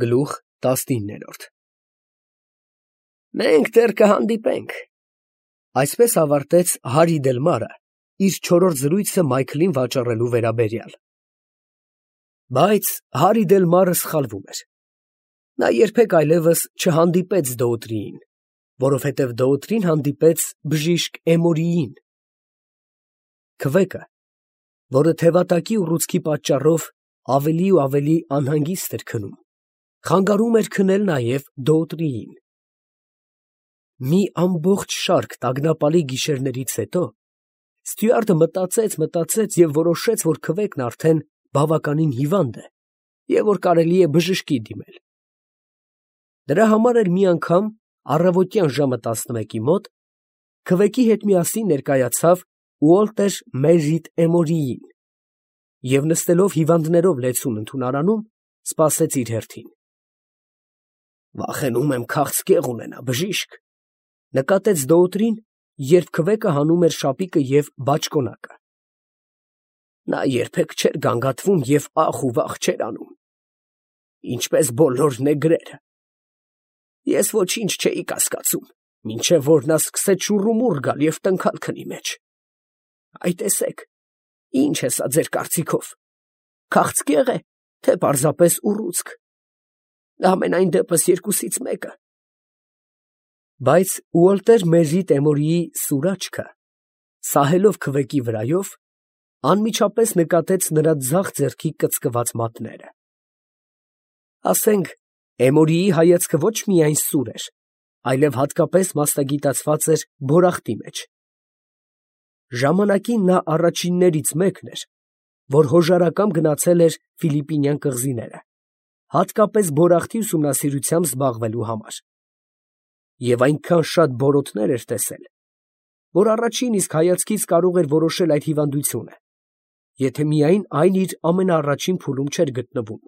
Գլուխ 19։ Մենք դեռ կհանդիպենք։ Այսպես ավարտեց Հարի Դելմարը իր չորրորդ զրույցը Մայքլին վաճառելու վերաբերյալ։ Բայց Հարի Դելմարը սխալվում էր։ Նա երբեք այլևս չհանդիպեց Դոուտրիին, որովհետև Դոուտրին հանդիպեց բժիշկ Էմորիին։ Քվեկը, որը թևատակի ուռուցքի պատճառով ավելի ու ավելի անհանգիստ էր քնում, խանգարում էր քնել նաև Դոուտրիին։ Մի ամբողջ շարք տագնապալի գիշերներից հետո Ստյուարտը մտածեց և որոշեց, որ քվեկն արդեն բավականին հիվանդ է և որ կարելի է բժշկի դիմել։ Դրա համար էլ մի անգամ առավոտյան ժամը 11-ի մոտ քվեկի հետ միասին ներկայացավ Ուոլտեր Մերրիտ Էմորիին և նստելով հիվանդներով լեցուն ընդունարանում, սպասեց իր հերթին։ «Վախենում եմ քաղցկեղ ունենա, բժիշկ», նկատեց Դոուտրին, երբ քվեկը հանում էր շապիկը և բաճկոնակը։ Նա երբեք չէր գանգատվում և ախ ու վախ չէր անում, ինչպես բոլոր նեգրերը։ Ես ոչինչ չէի կասկածում, մինչև որ նա սկսեց շուռումուռ գալ և տնքալ քնի մեջ։ Այ տեսեք, ի՞նչ է սա ձեր կարծիքով, քաղցկե՞ղ է, թե պարզապես ուռուցք։ Համենայն դեպս երկուսից մեկը։ Բայց Ուոլտեր Մերրիտ Էմորիի սուր աչքը, սահելով քվեկի վրայով, անմիջապես նկատեց նրա ձախ ձեռքի կծկված մատները։ Ասենք, Էմորիի հայացքը ոչ միայն սուր էր, այլև հատկապես մասնագիտացված էր բորախտի մեջ։ Ժամանակին նա առաջիններից մեկն էր, որ հոժարակամ գնացել էր Ֆիլիպինյան կղզիները, հատկապես բորախտի ուսումնասիրությամբ զբաղվելու համար, և այնքան շատ բորոտներ էր տեսել, որ առաջին իսկ հայացքից կարող էր որոշել այդ հիվանդությունը, եթե միայն այն իր ամենաառաջին փուլում չէր գտնվում։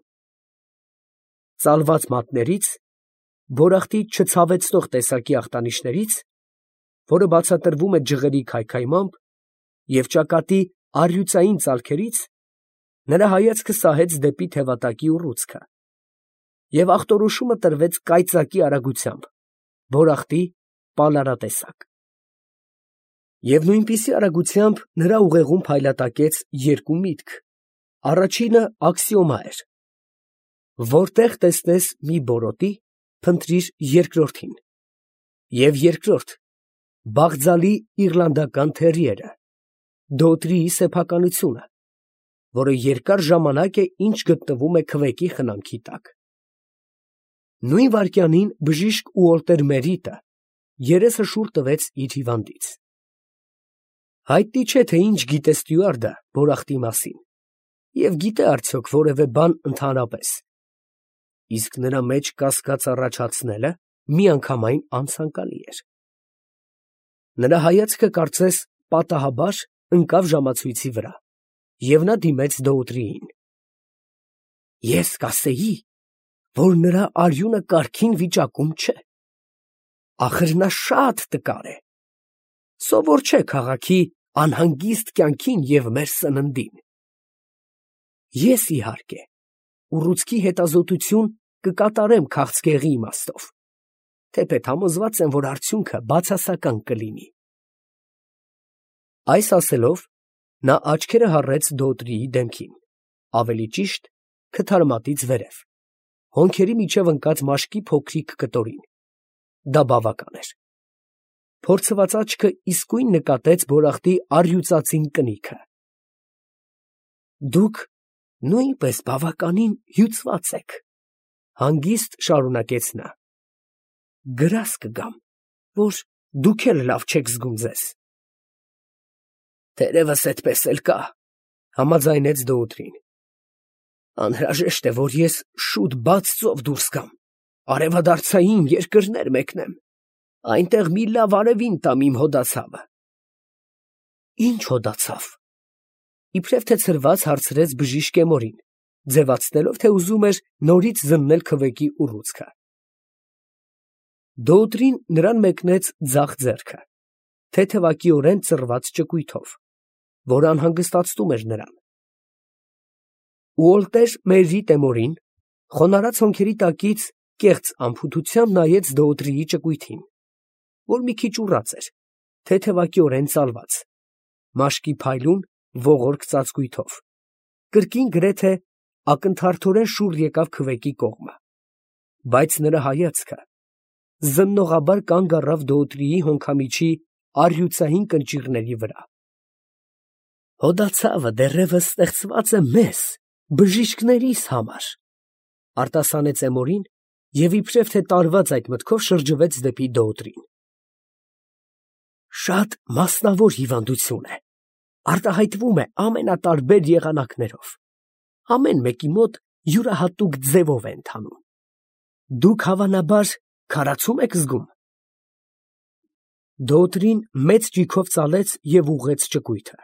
Ծալված մատներից, բորախտի չցավեցնող տեսակի ախտանիշներից, որը բացատրվում է ջղերի քայքայմամբ, և ճակատի առյուծային ծալքերից, նրա հայացքը սահեց դեպի թևատակի ուռուցքը, և ախտորոշումը տրվեց կայծակի արագությամբ, բորախտի պալարատեսակ։ Եվ նույնպիսի արագությամբ նրա ուղեղում փայլատակեց երկու միտք. առաջինը աքսիոմա էր. որտեղ տեսնես մի բորոտի, փնտրիր երկրորդին, և երկրորդ Բաղձալի իռլանդական թերիերը, Դոուտրիի սեփականությունը, որը երկար ժամանակ է ինչ գտնվում է քվեկի խնամքի տակ։ Նույն վայրկյանին բժիշկ Ուոլտեր Մերրիտը երեսը շուռ տվեց իր հիվանդից։ Հայտնի չէ, թե ինչ գիտե Ստյուարտը բորախտի մասին և գիտե արդյոք որևէ բան ընդհանրապես, իսկ նրա մեջ կասկած առաջացնելը միանգամայն անցանկալի էր։ Նրա հայացքը կարծես պատահաբար ընկավ ժամացույցի վրա, և նա դիմեց Դոուտրիին։ Ես կասեի, որ նրա արյունը կարգին վիճակում չէ։ Ախր նա շատ տկար է, սովոր չէ քաղաքի անհանգիստ կյանքին և մեր սննդին։ Ես, իհարկե, ուռուցքի հետազոտություն կկատարեմ քաղցկեղի իմաստով, թեպետ համոզված եմ, որ արդյունքը բացասական կլինի։ Այս ասելով, նա աչքերը հառեց Դոուտրիի դեմքին, ավելի ճիշտ, քթարմատից վերև, հոնքերի միջև ընկած մաշկի փոքրիկ կտորին. դա բավական էր։ Փորձված աչքը իսկույն նկատեց բորախտի առյուծածին կնիքը։ Դուք նույնպես բավականին հյուծված եք, հանգիստ շարունակեց նա։ Գրազ կգամ, որ դուք էլ լավ չեք զգում ձեզ։ Թերևս այդպես էլ կա, համաձայնեց Դոուտրին։ Անհրաժեշտ է, որ ես շուտ բաց ծով դուրս գամ, արևադարձային երկրներ մեկնեմ, այնտեղ մի լավ արևին տամ իմ հոդացավը։ Ի՞նչ հոդացավ, իբրև թե ցրված հարցրեց բժիշկ Էմորին, ձևացնելով, թե ուզում էր նորից զննել քվեկի ուռուցքը։ Դոուտրին նրան մեկնեց ձախ ձեռքը, թեթևակիորեն ծռված ճկույթով, որ անհանգստացնում էր նրան։ Ուոլտեր Մերրիտ Էմորին Խոնարհած հոնքերի տակից կեղծ անփութությամբ նայեց Դոուտրիի ճկույթին, որ մի քիչ ուռած էր, թեթևակիորեն ծալված, մաշկի փայլուն, ողորկ ծածկույթով, կրկին գրեթե ակնթարթորեն շուռ եկավ քվեկի կողմը, բայց նրա հայացքը զննողաբար կանգ առավ Դոուտրիի հոնքամիջի առյուծային կնճիռների վրա։ Հոդացավը դեռևս ստեղծված է մեզ, բժիշկներիս համար, արտասանեց Էմորին և իբրև թե տարված այդ մտքով շրջվեց դեպի Դոուտրին։ Շատ մասնավոր հիվանդություն է, արտահայտվում է ամենատարբեր եղանակներով, ամեն մեկի մոտ յուրահատուկ ձևով է ընթանում։ Դուք հավանաբար քարացում եք զգում։ Դոուտրին մեծ ճիգով ծալեց և ուղղեց ճկույթը։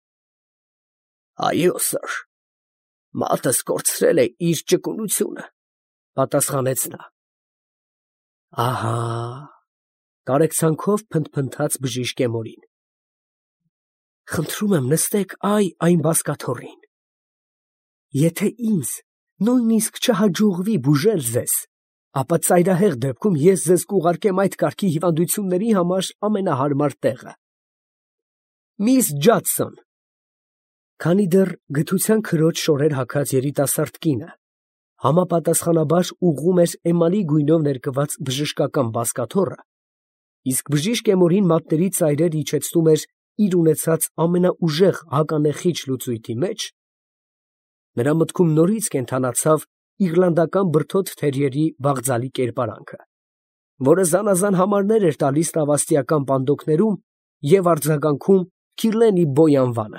Այո, սըր, մատս կորցրել է իր ճկունությունը, պատասխանեց նա։ Ահա, կարեկցանքով փնթփնթաց բժիշկ Էմորին։ Խնդրում եմ նստեք այն բազկաթոռին։ Եթե ինձ նույնիսկ չհաջողվի բուժել ձեզ, ապա ծայրահեղ դեպքում ես ձեզ կուղարկեմ այդ կարգի հիվանդությունների համար ամենահարմար տեղը։ Միս Ջադսոն։ Քանի դեռ գթության քրոջ շորեր հագած երիտասարդ կինը համապատասխանաբար ուղղում էր էմալի գույնով ներկված բժշկական բազկաթոռը, իսկ բժիշկ Էմորին մատների ծայրեր իջեցնում էր իր ունեցած ամենաուժեղ հականեխիչ լուծույթի մեջ, նրա մտքում նորից կենդանացավ իռլանդական բրդոտ թերիերի բաղձալի կերպարանքը, որը զանազան համարներ էր տալիս տավաստիական պանդոկներում և արձագանքում Քիրլենի Բոյ անվանը։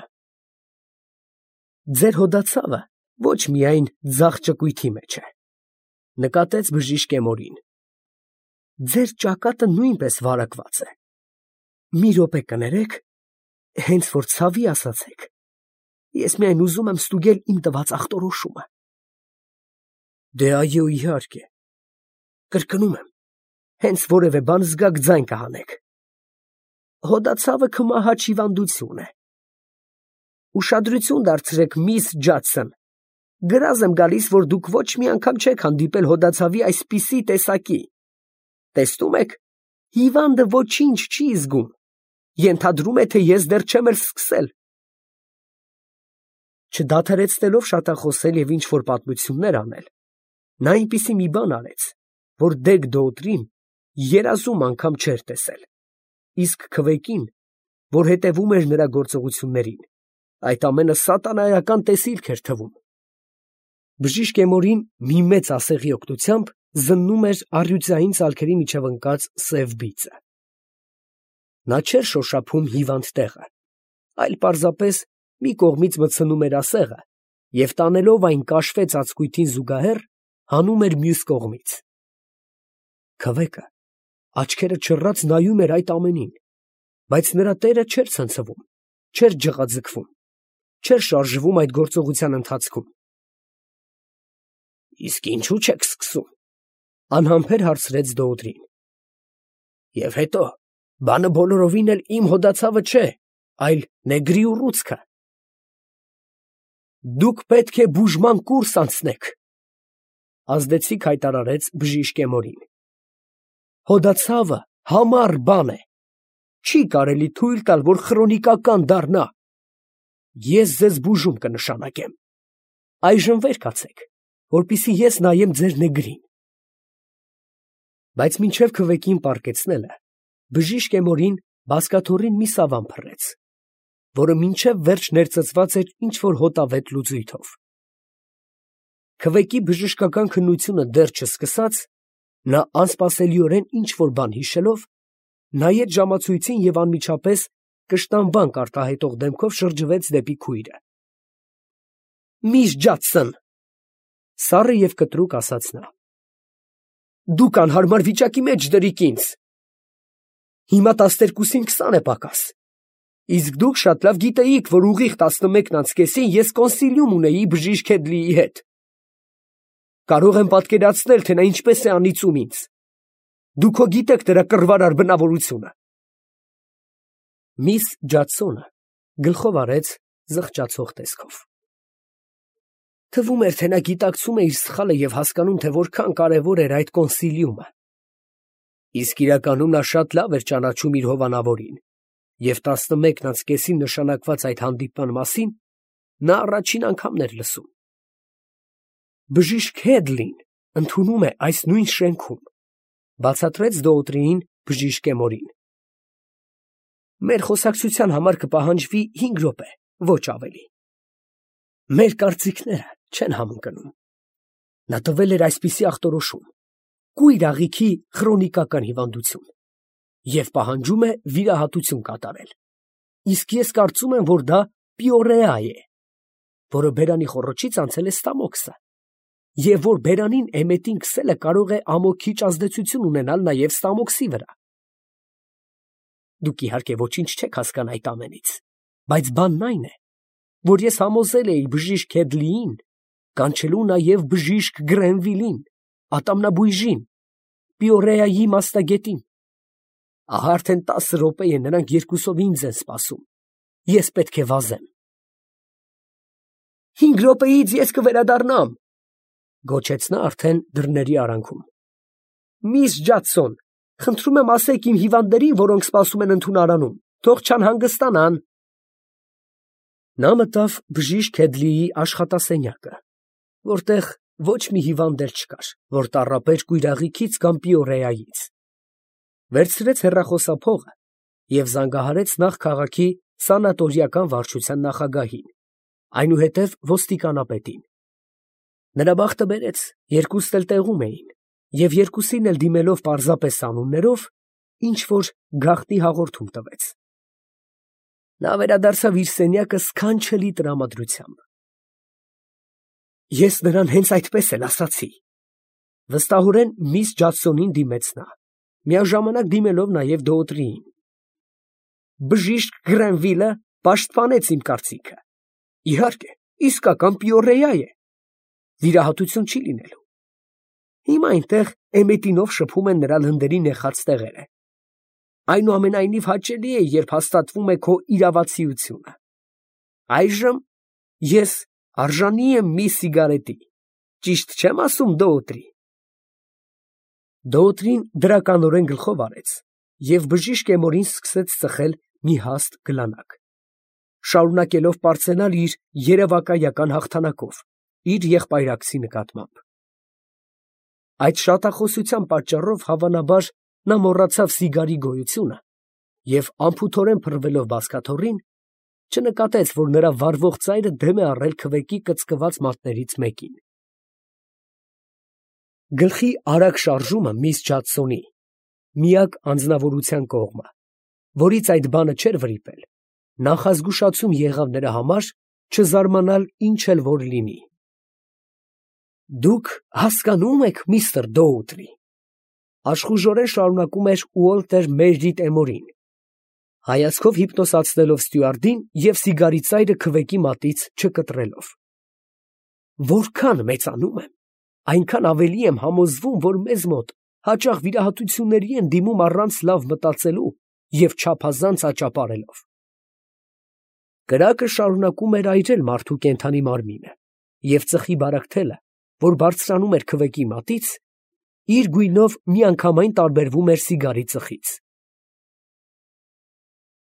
Ձեր հոդացավը ոչ միայն ձախ ճկույթի մեջ է, նկատեց բժիշկ Էմորին, ձեր ճակատը նույնպես վարակված է։ Մի րոպե կներեք, հենց որ ցավի ասացեք, ես միայն ուզում եմ ստուգել իմ տված ախտորոշումը։ Դե այո, իհարկե, կրկնում եմ, հենց որևէ բան զգաք, ձայն կհանեք։ Հոդացավը քմահաճ հիվանդություն է։ Ուշադրություն դարձրեք, միս Ջադսոն, գրազ եմ գալիս, որ դուք ոչ մի անգամ չեք հանդիպել հոդացավի այսպիսի տեսակի։ Տեսնում եք, հիվանդը ոչինչ չի զգում, ենթադրում է, թե ես դեռ չեմ էլ սկսել։ Չդադարեցնելով շատախոսել և ինչ-որ պատմություններ անել, նա այնպիսի մի բան արեց, որ դեգ Դոուտրին երազում անգամ չէր տեսել, իսկ քվեկին, որ հետևում էր նրա գործողություններին, այդ ամենը սատանայական տեսիլք էր թվում։ Բժիշկ Էմորին մի մեծ ասեղի օգնությամբ զննում էր առյուծային ծալքերի միջև ընկած սև բիծը։ Նա չէր շոշափում հիվանդ տեղը, այլ պարզապես մի կողմից մտցնում էր ասեղը և տանելով այն կաշվե ծածկույթին զուգահեռ հանում էր մյուս կողմից։ Քվեկը աչքերը չռած նայում էր այդ ամենին, բայց նրա տերը չէր ցնցվում, չէր ջղաձգվում, չէր շարժվում այդ գործողության ընթացքում։ Իսկ ինչու չեք սկսում, անհամբեր հարցրեց Դոուտրին։ Եվ հետո, բանը բոլորովին էլ իմ հոդացավը չէ, այլ նեգրի ուռուցքը։ Դուք պետք է բուժման կուրս անցնեք, ազդեցիկ հայտարարեց բժիշկ Էմորին։ Հոդացավը համառ բան է, չի կարելի թույլ տալ, որ խրոնիկական դառնա։ Ես ձեզ բուժում կնշանակեմ։ Այժմ վեր կացեք, որպեսզի ես նայեմ ձեր նեգրին։ Բայց մինչև քվեկին պառկեցնելը, բժիշկ Էմորին բազկաթոռին մի սավան փռեց, որը մինչև վերջ ներծծված էր ինչ-որ հոտավետ լուծույթով։ Քվեկի բժշկական քննությունը դեռ չսկսած, նա անսպասելիորեն ինչ-որ բան հիշելով, նայեց ժամացույցին և անմիջապես կշտամբանք արտահայտող դեմքով շրջվեց դեպի քույրը։ Միս Ջադսոն, սառը և կտրուկ ասաց նա, դուք անհարմար վիճակի մեջ դրիք ինձ։ Հիմա 12-ին 20 է պակաս, իսկ դուք շատ լավ գիտեիք, որ ուղիղ 11:30 ես կոնսիլիում ունեի բժիշկ Քեդլիի հետ։ Կարող եմ պատկերացնել, թե նա ինչպես է անիծում ինձ։ Դուք հո գիտեք նրա կռվարար բնավորությունը։ Միս Ջադսոնը գլխով արեց զղջացող տեսքով։ Թվում էր, թե նա գիտակցում է իր սխալը եւ հասկանում, թե որքան կարևոր էր այդ կոնսիլիումը։ Իսկ իրականում նա շատ լավ էր ճանաչում իր հովանավորին, եւ 11:30 նշանակված այդ հանդիպման մասին նա առաջին անգամն էր լսում։ Բժիշկ Հեդլին ընդունում է այս նույն շենքում, բացատրեց դոկտորին բժիշկ Էմորին։ Մեր խոսակցության համար կպահանջվի 5 րոպե, ոչ ավելի։ Մեր կարծիքները չեն համընկնում։ Նա տվել էր այսպիսի ախտորոշում. կույր աղիքի քրոնիկական հիվանդություն և պահանջում է վիրահատություն կատարել։ Իսկ ես կարծում եմ, որ դա պիորեա է, որը բերանի խոռոչից անցել է ստամոքսը, և որ բերանին էմետին քսելը կարող է ամոքիչ ազդեցություն ունենալ նաև ստամոքսի վրա։ Դուք իհարկե ոչինչ չեք հասկան այդ ամենից, բայց բանն այն է, որ ես համոզել էի բժիշկ Հեդլիին կանչելու նաև բժիշկ Գրենվիլին, ատամնաբույժին, պիորեայի մասնագետին։ Ահա արդեն 10 րոպե է նրանք երկուսով ինձ են սպասում։ Ես պետք է վազեմ։ 5 րոպեից ես կվերադառնամ, գոչեց նա արդեն դռների արանքում։ Միս Ջադսոն, խնդրում եմ ասեք իմ հիվանդներին, որոնք սպասում են ընդունարանում, թող չանհանգստանան։ Նա մտավ բժիշկ Հեդլիի աշխատասենյակը, որտեղ ոչ մի հիվանդ էլ չկար, որ տառապեր կույրաղիքից կամ պիորեայից։ Վերցրեց հեռախոսափողը և զանգահարեց նախ քաղաքի սանատորիական վարչության նախագահին, այնուհետև ոստիկանապետին։ Նրա բախտը բերեց, երկուսն էլ տեղում էին, և երկուսին էլ դիմելով պարզապես անուններով, ինչ-որ գաղտնի հաղորդում տվեց։ Նա վերադարձավ իր սենյակը սքանչելի տրամադրությամբ։ Ես նրան հենց այդպես էլ ասացի։ Վստահորեն միս Ջադսոնին դիմեց նա, միաժամանակ դիմելով նաև դոկտորին։ Բժիշկ Գրենվիլը պաշտպանեց իմ կարծիքը։ Իհարկե, իսկական պիորեա է։ Վիրահատություն չի լինելու։ Հիմա այնտեղ էմետինով շփում են նրա լնդերի նեխած տեղերը։ Այնուամենայնիվ հաճելի է, երբ հաստատվում է քո իրավացիությունը։ Այժմ ես արժանի եմ մի սիգարետի։ Ճիշտ չեմ ասում, դոկտրի։ Դոկտրին դրականորեն գլխով արեց և բժիշկ Էմորին սկսեց ծխել մի հաստ գլանակ, շարունակելով պարծենալ իր երևակայական հաղթանակով իր եղբայրակցի նկատմամբ։ Այդ շատախոսության պատճառով հավանաբար նա մոռացավ սիգարի գոյությունը և անփութորեն փռվելով բազկաթոռին, չնկատեց, որ նրա վառվող ծայրը դեմ է առել քվեկի կծկված մատներից մեկին։ Գլխի արագ շարժումը միս Ջադսոնի միակ անձնավորության կողմը, որից այդ բանը չէր վրիպել, նախազգուշացում եղավ նրա համար չզարմանալ ինչ էլ որ լինի։ Դուք հասկանում եք, միստր Դոուտրի, աշխուժորեն շարունակում էր Ուոլտեր Մերրիտ Էմորին, հայացքով հիպնոսացնելով ստյուարդին և սիգարի ծայրը քվեկի մատից չկտրելով։ Որքան մեծանում եմ, այնքան ավելի եմ համոզվում, որ մեզ մոտ հաճախ վիրահատությունների են դիմում առանց լավ մտածելու և չափազանց աճապարելով։ Կրակը շարունակում էր այրել մարդու կենդանի մարմինը, և ծխի բարակ թելը, որ բարձրանում էր քվեկի մատից, իր գույնով միանգամայն տարբերվում էր սիգարի ծխից։